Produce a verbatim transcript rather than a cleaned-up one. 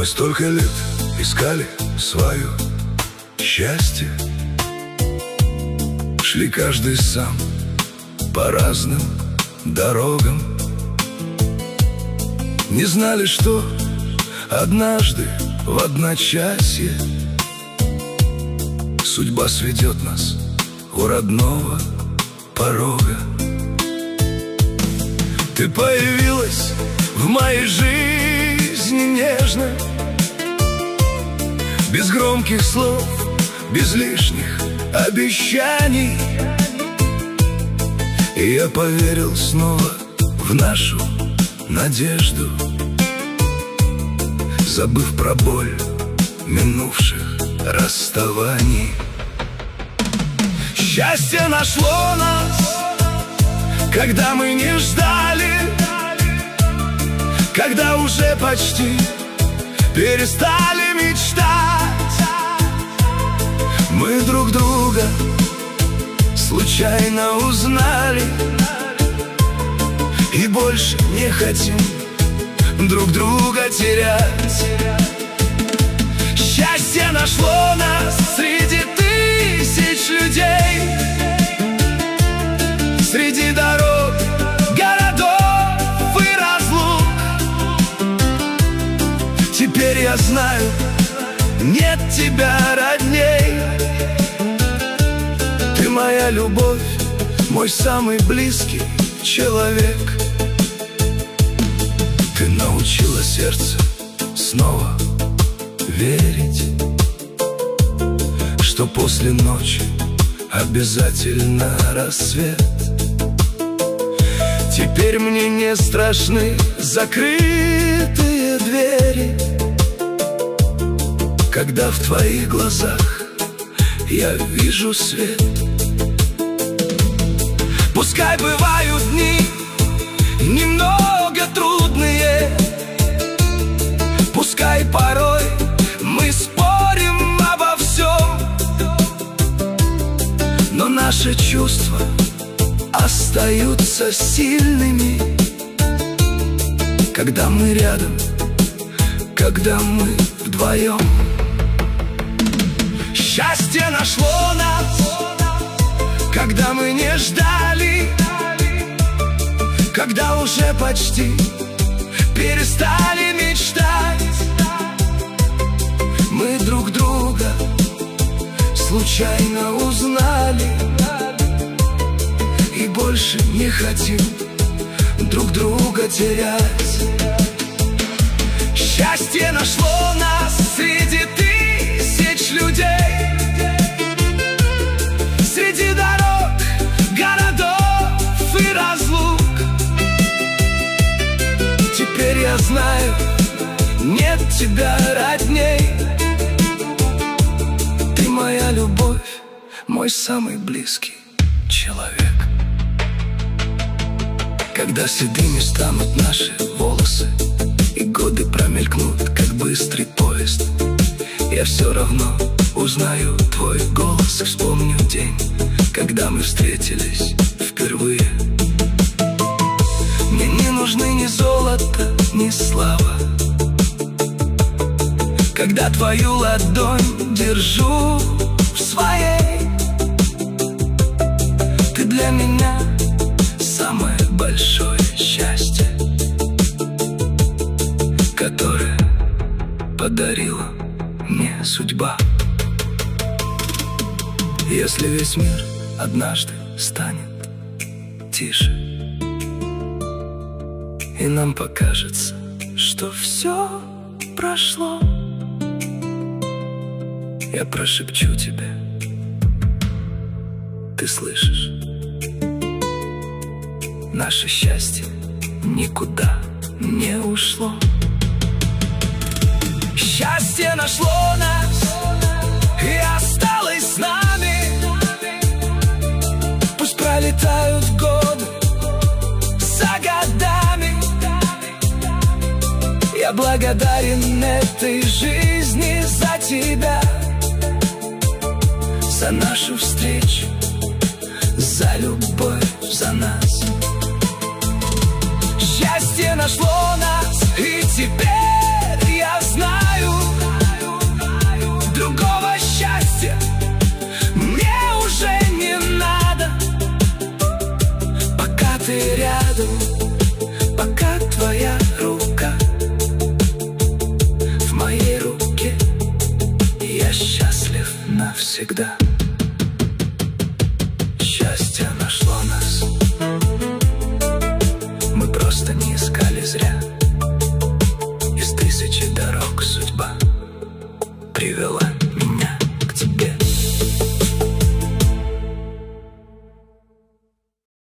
столько лет искали свое счастье, шли каждый сам по разным дорогам, не знали, что однажды в одночасье судьба сведет нас у родного порога. Ты появилась в моей жизни нежно, без громких слов, без лишних обещаний. И я поверил снова в нашу надежду, забыв про боль минувших расставаний. Счастье нашло нас, когда мы не ждали, когда уже почти перестали мечтать. Мы друг друга случайно узнали и больше не хотим друг друга терять. Счастье нашло нас среди тысяч людей, среди дорог, городов и разлук. Теперь я знаю, нет тебя родней. Ты моя любовь, мой самый близкий человек. Ты научила сердце снова верить, что после ночи обязательно рассвет. Теперь мне не страшны закрытые двери, когда в твоих глазах я вижу свет. Пускай бывают дни немного трудные, пускай порой мы спорим обо всем, но наши чувства остаются сильными, когда мы рядом, когда мы вдвоем. Счастье нашло нас, когда мы не ждали, когда уже почти перестали мечтать. Мы друг друга случайно узнали и больше не хотим друг друга терять. Счастье нашло нас среди тысяч людей, среди дорог, городов и разлук. Теперь я знаю, нет тебя родней. Ты моя любовь, мой самый близкий человек. Когда седыми станут наши волосы и годы промелькнут, как быстрый поезд, я все равно узнаю твой голос и вспомню день, когда мы встретились впервые. Мне не нужны ни золото, ни слава, когда твою ладонь держу в своей. Ты для меня самое большое счастье, которое подарила мне судьба. Если весь мир однажды станет тише, и нам покажется, что все прошло, я прошепчу тебе, ты слышишь? Наше счастье никуда не ушло. Счастье нашло нас и осталось с нами. Пусть пролетают годы за годами, я благодарен этой жизни за тебя, за нашу встречу, за любовь, за нас. Счастье нашло нас, и теперь я знаю, рядом, пока твоя рука в моей руке, я счастлив навсегда.